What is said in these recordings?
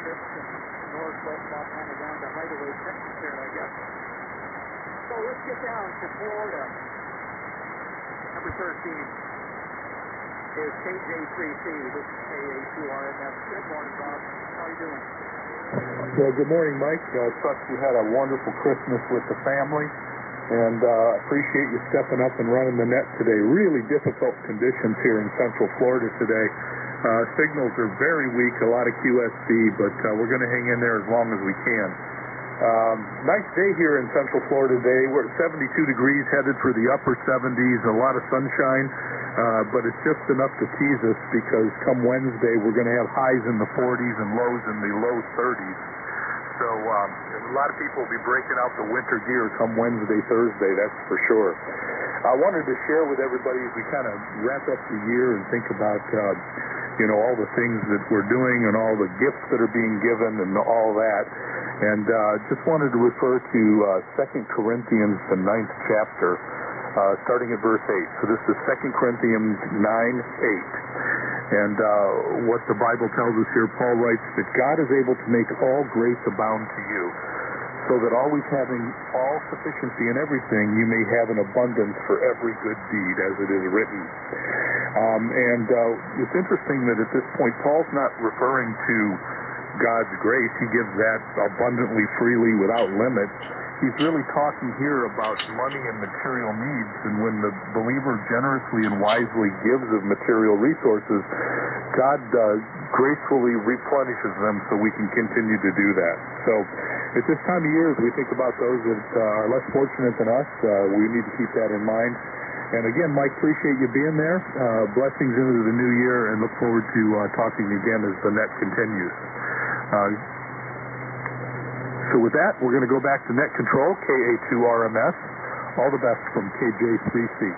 Trips and Northwest Montana down to Hideaway Texas here, I guess. So let's get down to Florida. Number 13 is KJ3C. This is KA2RMF. Good morning, Bob. How are you doing? Well, good morning, Mike. Trust you had a wonderful Christmas with the family, and appreciate you stepping up and running the net today. Really difficult conditions here in Central Florida today. Signals are very weak, a lot of QSC, but we're going to hang in there as long as we can. Nice day here in Central Florida today. We're at 72 degrees, headed for the upper 70s, a lot of sunshine, but it's just enough to tease us because come Wednesday we're going to have highs in the 40s and lows in the low 30s. So a lot of people will be breaking out the winter gear come Wednesday, Thursday, that's for sure. I wanted to share with everybody as we kind of wrap up the year and think about all the things that we're doing and all the gifts that are being given and all that. And just wanted to refer to 2 Corinthians, the 9th chapter, starting at verse 8. So this is 2 Corinthians 9:8. And what the Bible tells us here, Paul writes that God is able to make all grace abound to you, so that always having all sufficiency in everything, you may have an abundance for every good deed, as it is written. And it's interesting that at this point, Paul's not referring to God's grace. He gives that abundantly, freely, without limit. He's really talking here about money and material needs, and when the believer generously and wisely gives of material resources, God gracefully replenishes them so we can continue to do that. So at this time of year, as we think about those that are less fortunate than us, we need to keep that in mind. And again, Mike, appreciate you being there. Blessings into the new year, and look forward to talking again as the net continues. So with that, we're going to go back to net control, KA2RMS. All the best from KJ3C.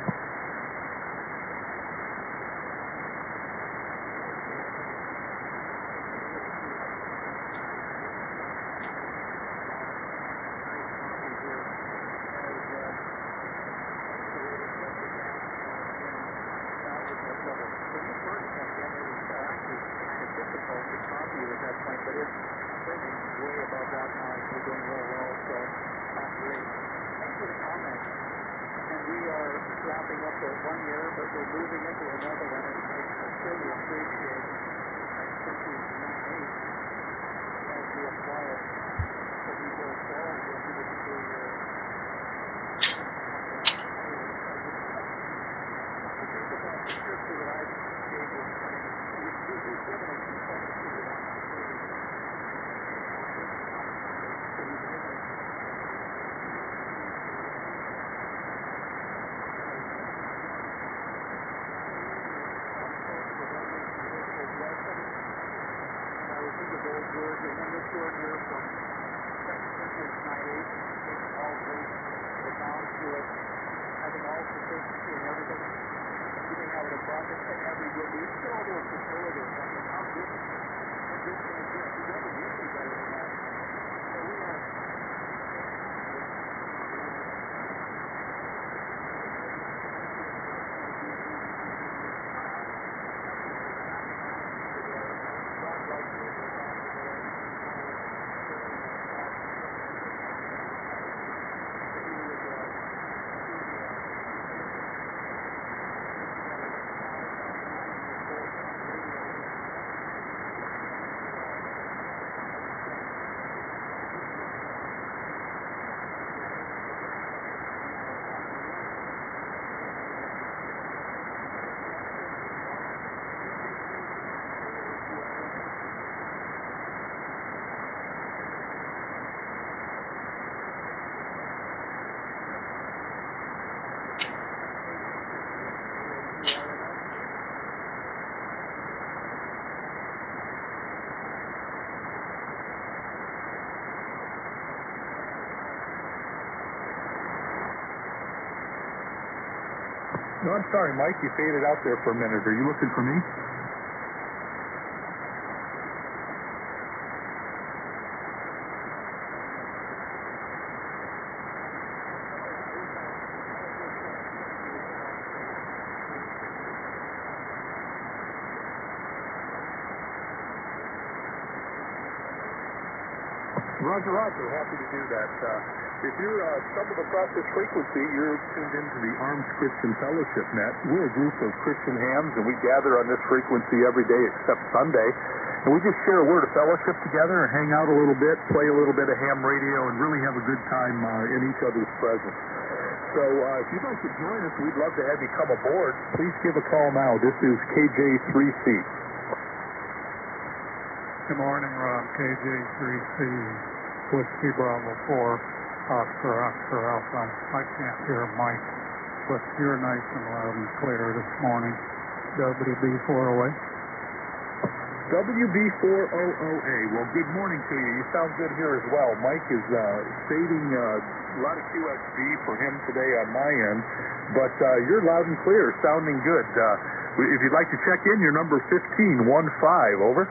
No, I'm sorry, Mike. You faded out there for a minute. Are you looking for me? Roger, Roger. Happy to do that. If you're stumbled across this frequency, you're tuned into the Arms Christian Fellowship Net. We're a group of Christian hams, and we gather on this frequency every day except Sunday. And we just share a word of fellowship together and hang out a little bit, play a little bit of ham radio, and really have a good time in each other's presence. So if you'd like to join us, we'd love to have you come aboard. Please give a call now. This is KJ3C. Good morning, Rob. KJ3C, Whiskey Bravo 4, Oscar Alpha. I can't hear Mike, but you're nice and loud and clear this morning. WB408. WB400A. Well, good morning to you. You sound good here as well. Mike is fading a lot of QXB for him today on my end, but you're loud and clear, sounding good. If you'd like to check in, your number 1515, over.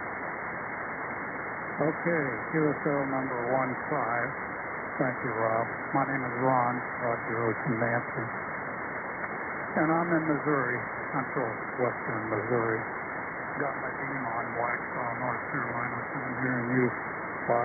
Okay, QSL number 15. Thank you, Rob. My name is Ron, Roger Ocean Nancy, and I'm in Missouri, central western Missouri. Got my beam on Waxhaw, North Carolina, so I'm hearing you 59+.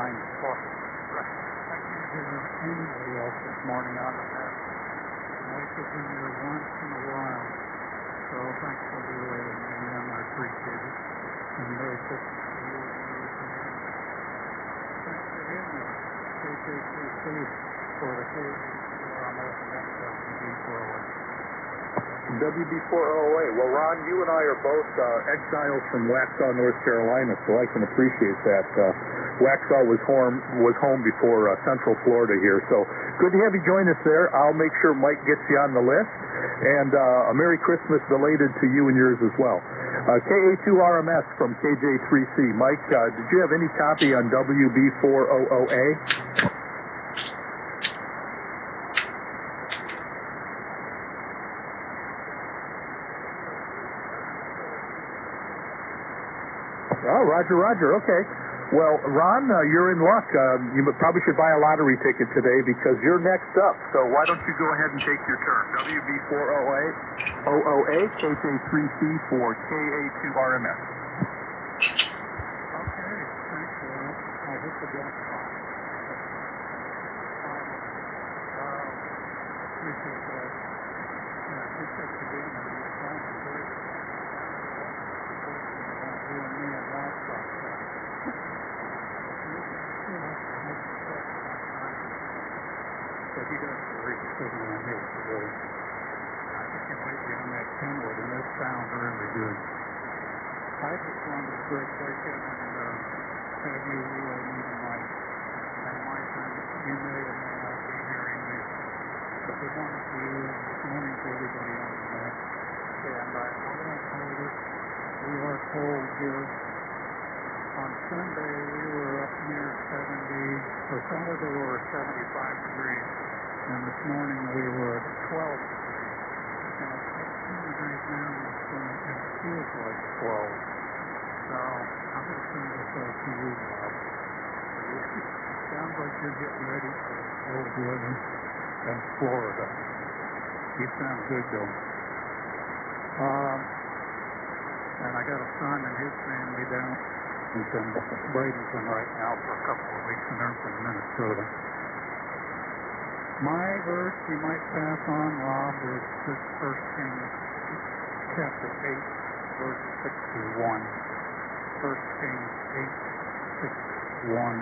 I can't hear anybody else this morning on the net. Mike is in here once in a while, so thanks for relating me in. I appreciate it. And Merry Christmas to you and yours again. Thanks again, KJ3C for the KJ4MS net WB408. WB400A. Well, Ron, you and I are both exiles from Waxhaw, North Carolina, so I can appreciate that. Waxhaw was home before Central Florida here, so good to have you join us there. I'll make sure Mike gets you on the list, and a Merry Christmas belated to you and yours as well. KA2RMS from KJ3C. Mike, did you have any copy on WB400A? Oh, Roger. Okay. Well, Ron, you're in luck. You probably should buy a lottery ticket today because you're next up. So why don't you go ahead and take your turn? WB400A, KJ3C for KA2RMS. Okay, thanks, Rob. I hit the jackpot. Appreciate that. Yeah, he said to be in the responsibility. You and me and Rob talked about it. But he does great sitting on here today. I think you might be on that Kenwood, and it sounds really good. I just wanted to break in and have you meet Mike. And Mike, you may or may not be hearing me. But good morning to you, and good morning to everybody on the net. And I know I told us we are cold here. On Sunday, we were up near 70. For Saturday, we were 75 degrees. And this morning, we were at 12 degrees. And it's 18 degrees now, and it feels like 12. So, I'm going to send this out to you, Bob. Sounds like you're getting ready for cold weather in Florida. You sound good, though. And I got a son and his family down in Bradenton right now for a couple of weeks, and they're from Minnesota. My verse you might pass on, Rob, is this 1 Kings chapter 8, verse 61. 1 Kings 8, 61.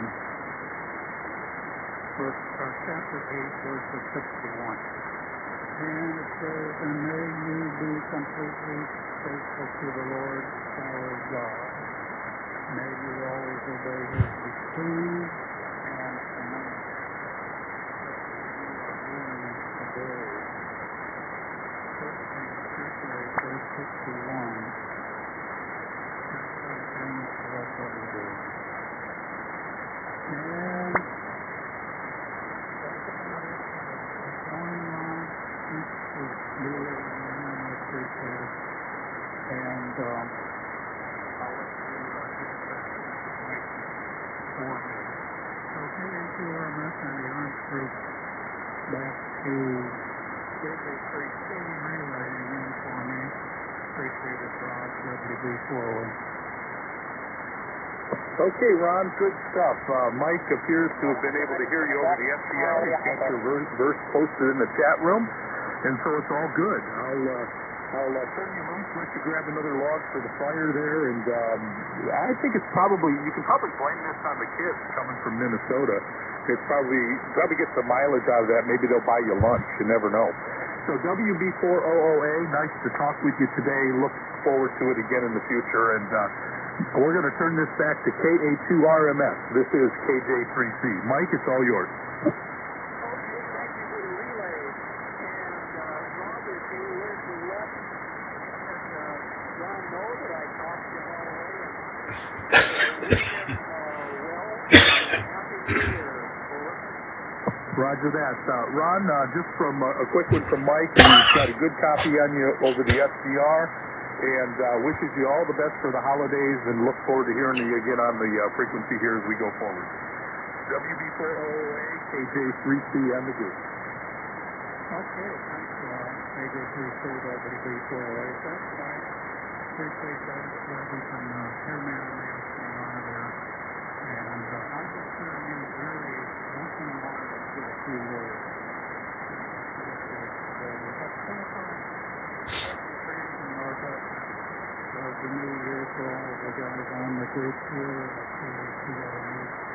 Chapter 8, verses 61. And it says, and may you be completely faithful to the Lord our God. May you always obey his decrees and commandments that you are doing today. 1 Kings chapter 8, verse 61. That's how it brings to us every day. And that's about it. It's going on. It's really, I appreciate it. And I'll let you get that information for me. So KA2RMS and the Arms Group back to KJ3C relaying in for me. Appreciate it, Rob, WB408. Okay, Ron, good stuff. Mike appears to have been able to hear you over the SDR. He's got your verse posted in the chat room, and so it's all good. I'll turn you loose, let you grab another log for the fire there, and I think it's probably, you can probably blame this on the kids coming from Minnesota. It's probably get some mileage out of that. Maybe they'll buy you lunch. You never know. So WB4OOA, nice to talk with you today. Look forward to it again in the future, and we're going to turn this back to KA2RMS. This is KJ3C. Mike, it's all yours. Okay, thank you for the relay. And Rob, if you would let John know that I talked to him all the way and wish him well, happy New Year. Roger that. Ron, just from a quick one from Mike. He's got a good copy on you over the SDR, and wishes you all the best for the holidays, and look forward to hearing you again on the frequency here as we go forward. WB4OA, KJ3C, and the group. Okay, thanks, KJ3C, WB4OA. Thanks, Mike. Appreciate that. We can hear me on what's going on there. And I'm just going to use really once in a while a few words. The new year for all of the guys on the group here at KA2RMS.